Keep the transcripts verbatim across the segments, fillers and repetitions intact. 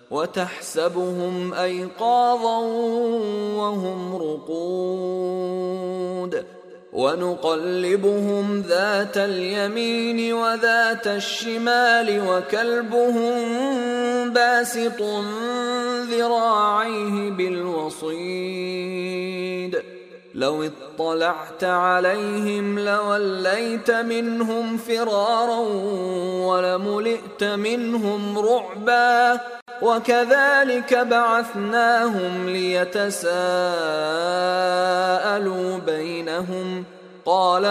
وتحسبهم أيقاظا وهم رقود ونقلبهم ذات اليمين وذات الشمال وكلبهم باسط ذراعيه بالوصيد لو اطلعت عليهم لوليت منهم فرارا ولملئت منهم رعبا وكذلك بعثناهم ليتساءلوا بينهم قال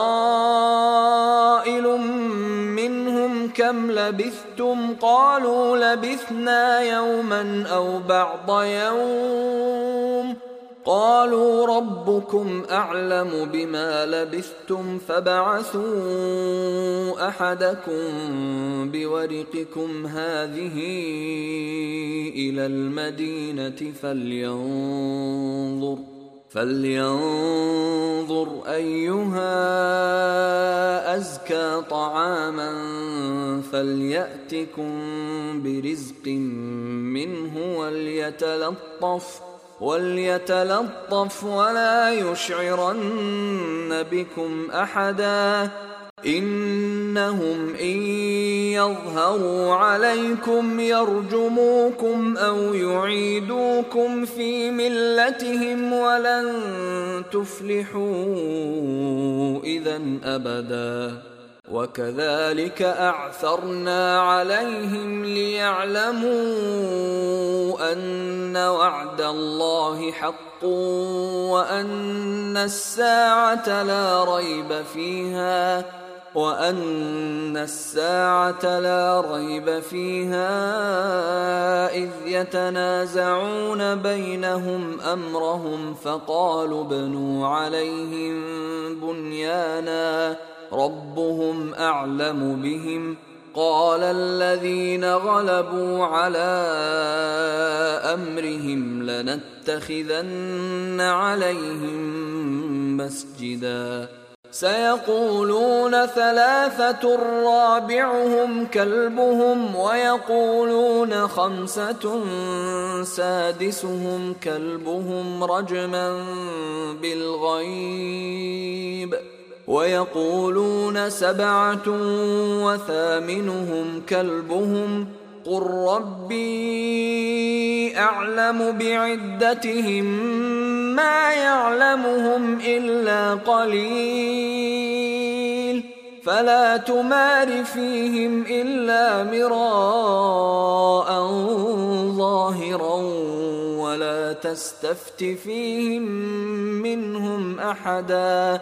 قائل منهم كم لبثتم قالوا لبثنا يوما أو بعض يوم قالوا ربكم أعلم بما لبثتم فابعثوا أحدكم بورقكم هذه إلى المدينة فلينظر فلينظر أيها أزكى طعاما فليأتكم برزق منه وليتلطف وليتلطف ولا يشعرن بكم أحدا إنهم إن يظهروا عليكم يرجموكم أو يعيدوكم في ملتهم ولن تفلحوا إذن أبدا وكذلك أعثرنا عليهم ليعلموا أن وعد الله حق وأن الساعة لا ريب فيها وأن الساعة لا ريب فيها إذ يتنازعون بينهم أمرهم فقالوا ابنوا عليهم بنيانا ربهم أعلم بهم قال الذين غلبوا على أمرهم لنتخذن عليهم مسجدا سيقولون ثلاثة رابعهم كلبهم ويقولون خمسة سادسهم كلبهم رجما بالغيب ويقولون سبعة وثامنهم كلبهم قل ربي أعلم بعدتهم ما يعلمهم إلا قليل فلا تمار فيهم إلا مراء ظاهرا ولا تستفت فيهم منهم أحدا